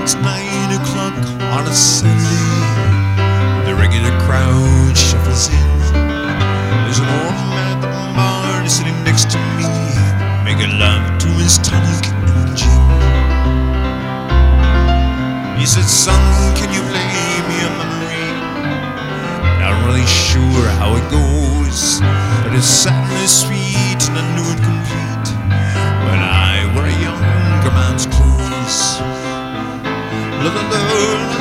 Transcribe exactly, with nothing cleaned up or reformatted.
It's nine o'clock on a Sunday. The regular crowd shuffles in. There's an old man at the bar sitting next to me, making love to his tonic and gin. He said, "Son, can you play me a memory? Not really sure how it goes, but it's sadly sweet and I knew it complete when I wore a younger man's clothes. La la la la.